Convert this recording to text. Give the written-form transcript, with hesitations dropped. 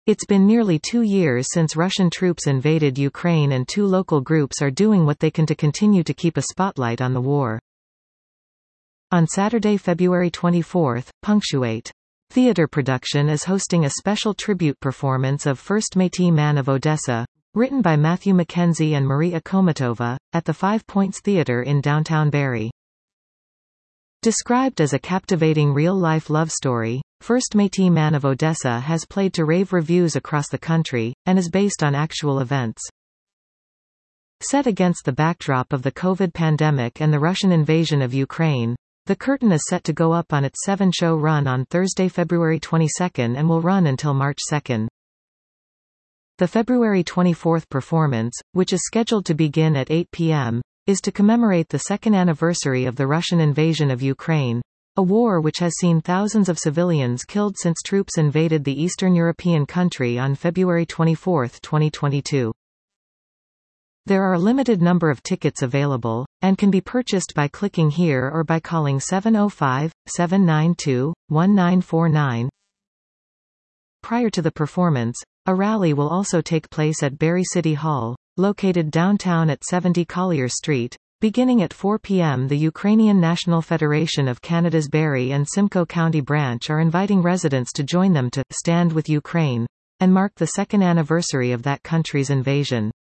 It's been nearly 2 years since Russian troops invaded Ukraine, and two local groups are doing what they can to continue to keep a spotlight on the war. On Saturday, February 24, Punctuate Theatre Production is hosting a special tribute performance of First Métis Man of Odessa, written by Matthew Mackenzie and Maria Komatova, at the 5 Points Theatre in downtown Barrie. Described as a captivating real-life love story, First Métis Man of Odessa has played to rave reviews across the country, and is based on actual events. Set against the backdrop of the COVID pandemic and the Russian invasion of Ukraine, the curtain is set to go up on its 7-show run on Thursday, February 22 and will run until March 2. The February 24 performance, which is scheduled to begin at 8 p.m., is to commemorate the second anniversary of the Russian invasion of Ukraine, a war which has seen thousands of civilians killed since troops invaded the Eastern European country on February 24, 2022. There are a limited number of tickets available, and can be purchased by clicking here or by calling 705-792-1949. Prior to the performance, a rally will also take place at Barrie City Hall, located downtown at 70 Collier Street. Beginning at 4 p.m. the Ukrainian National Federation of Canada's Barrie and Simcoe County branch are inviting residents to join them to «Stand with Ukraine» and mark the second anniversary of that country's invasion.